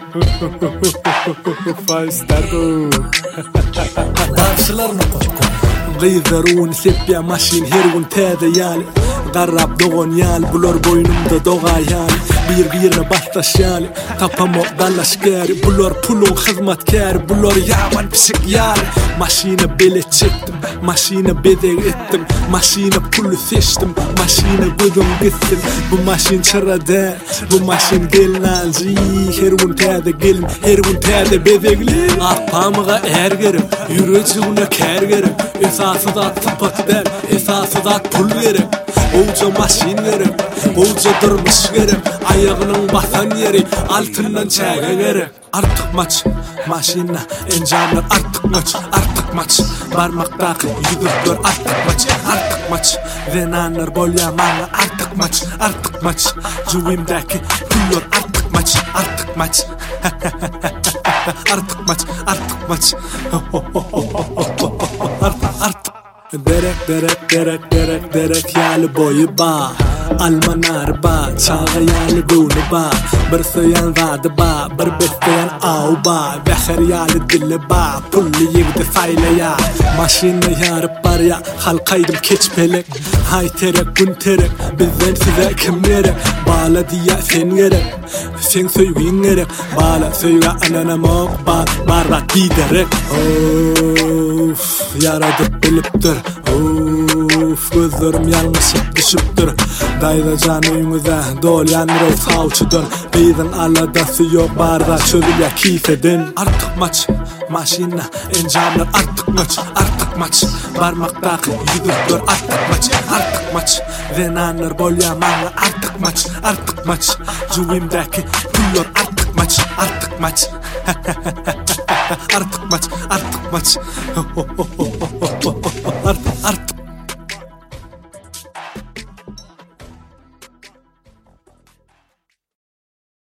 Faizler Davşılar mı kokko? Gıydarun sepya maşin herun täze yali Garrab doğun yal bular boynumda doğa yali Bir bastaş yali Tapamo dalaşkari Bular pulun hizmetkari Bular yaman pisik yali Maşina bele çektim Maşina bedek ettim Maşina pulu seçtim Maşina gözüm gittim Bu maşin çırada Bu maşin gelnazi Herun täze gelin Herun täze bedekli Arpamıga ergerim Yürücüğüne kergerim Esası da tıpat der Esası da pul gerek Oğuca maşin gerek Oğuca durmuş gerek Ayağının basan yeri Altından çaga gerek Artık maç Maşinna encamlar artık maç Barmaktaki yüzükler artık maç Venanlar bolyamana artık maç Cüvimdeki pullur artık maç Artık maç Derek yali boyu ba Almanar ba Çağı yali dunu ba Bir söyen zadı ba Bir besteyen av ba Vexer yali dili ba Pulli yigdi saylaya Maşinne yarıp bar ya Halkaydım keçpelek Hay terek gün terek Bizden size kim gerek Bala diye sen gerek Sen söygün gerek Bala söyge anana mok Barra giderek Of yaradıp biliptir Of gözlerim yanlışıp düşüptür Dayda canıyımıza dol yanır savçıdın Beydin aladası yok barda çözülya kifedin Artık maç Maşinna encamlar artık maç Barmaktaki yüzükler artık maç Venanlar bolyamana artık maç Cüvimdeki pullur artık maç Artık maç